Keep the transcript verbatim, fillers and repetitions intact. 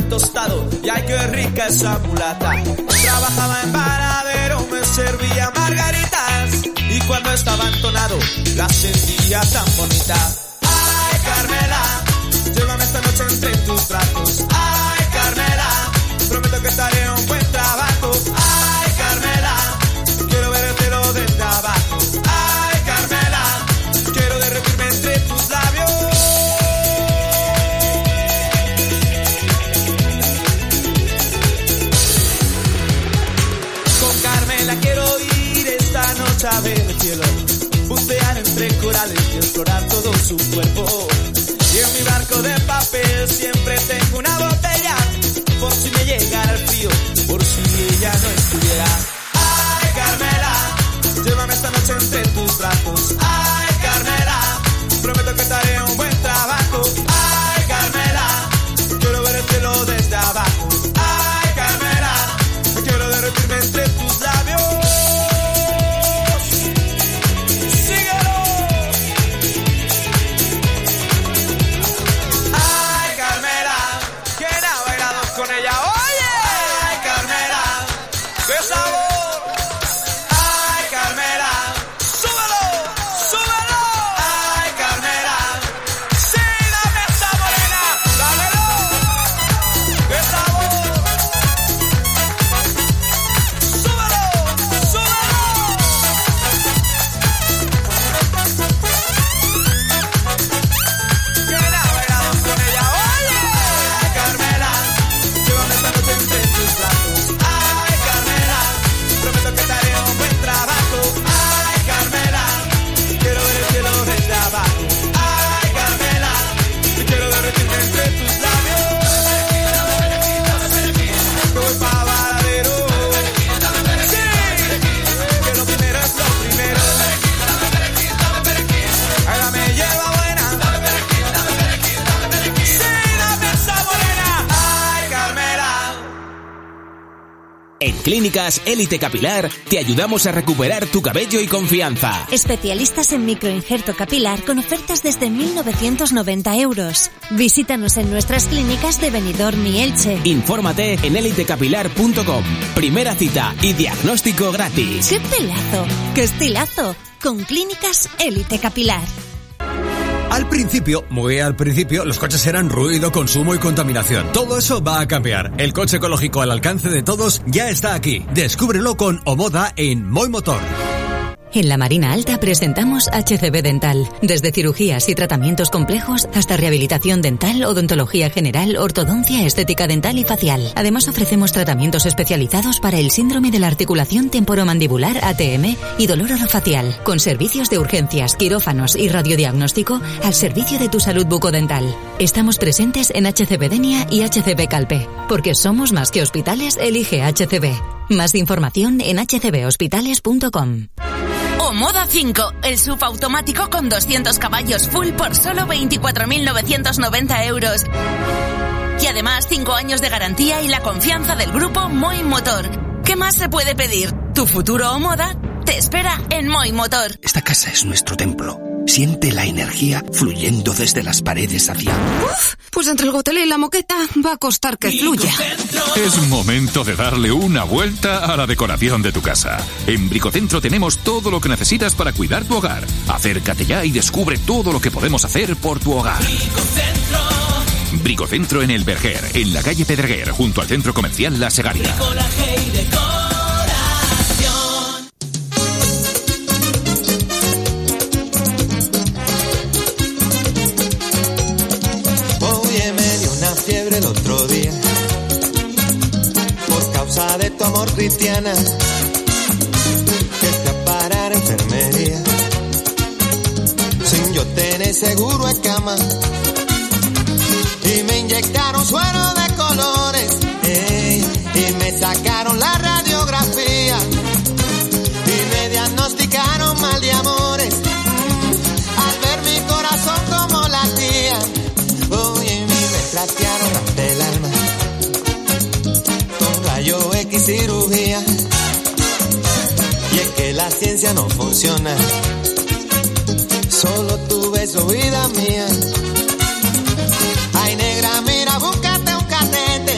pan tostado y ay qué rica esa mulata. Trabajaba en paradero, me servía margaritas y cuando estaba entonado la sentía tan bonita. Ay Carmela, llévame esta noche entre tus brazos. Ay Carmela, prometo que te haré un buen trabajo. Ay Carmela, quiero vértelo desde abajo. Ay Carmela, quiero derretirme entre tus labios. Con Carmela quiero ir esta noche a ver el cielo, bucear entre corales y explorar todo su cuerpo. Y en mi barco de papel siempre tengo una botella, por si me llegara el frío, por si ella no estuviera. Ay Carmela, llévame esta noche entre tus brazos. Ay Carmela, prometo que te haré un buen trabajo. Ay Carmela, quiero ver el cielo desde abajo. Ay Carmela, quiero derretirme entre tus labios. Síguelo. Ay Carmela, ¿quién ha bailado con ella? Oye, ay Carmela, qué sabor. Ay Carmela, súbelo, súbelo. Ay Carmela, sí, dame esa morena, dámelo, qué sabor. Súbelo, súbelo. ¿Quién ha bailado con ella? Oye, ay Carmela, llévame esta noche entre tus brazos. Ay Carmela, prometo que te haré un buen trabajo. Ay Carmela, quiero ver el cielo desde abajo. Ay Carmela, quiero derretirme entre tus labios. Que voy pa' Varadero. Sí, que lo primero es lo primero. Ay, dame hierba buena. Sí, dame esa morena. Ay Carmela. En Clínicas Élite Capilar te ayudamos a recuperar tu cabello y confianza. Especialistas en microinjerto capilar con ofertas desde mil novecientos noventa euros. Visítanos en nuestras clínicas de Benidorm y Elche. Infórmate en élite capilar punto com. Primera cita y diagnóstico gratis. ¡Qué pelazo! ¡Qué estilazo! Con Clínicas Élite Capilar. Al principio, muy al principio, los coches eran ruido, consumo y contaminación. Todo eso va a cambiar. El coche ecológico al alcance de todos ya está aquí. Descúbrelo con Omoda en Moi Motor. En la Marina Alta presentamos H C B Dental. Desde cirugías y tratamientos complejos hasta rehabilitación dental, odontología general, ortodoncia, estética dental y facial. Además ofrecemos tratamientos especializados para el síndrome de la articulación temporomandibular A T M y dolor orofacial, con servicios de urgencias, quirófanos y radiodiagnóstico al servicio de tu salud bucodental. Estamos presentes en H C B Denia y H C B Calpe. Porque somos más que hospitales, elige H C B. Más información en h c b hospitales punto com. Omoda cinco, el S U V automático con doscientos caballos full por solo veinticuatro mil novecientos noventa euros. Y además cinco años de garantía y la confianza del grupo Moi Motor. ¿Qué más se puede pedir? Tu futuro Omoda te espera en Moi Motor. Esta casa es nuestro templo. Siente la energía fluyendo desde las paredes hacia... Uf, pues entre el gotelé y la moqueta va a costar que fluya. Es momento de darle una vuelta a la decoración de tu casa. En Bricocentro tenemos todo lo que necesitas para cuidar tu hogar. Acércate ya y descubre todo lo que podemos hacer por tu hogar. Bricocentro. Bricocentro en El Verger, en la calle Pedreguer, junto al centro comercial La Segaria. El otro día, por causa de tu amor, cristiana, que fui a parar a enfermería, sin yo tener seguro en cama, y me inyectaron suero de colores, ey, y me sacaron la radiografía, y me diagnosticaron mal de amores, mm, al ver mi corazón como latía. Trastearon hasta el alma con rayo X cirugía, y es que la ciencia no funciona, solo tu beso, vida mía.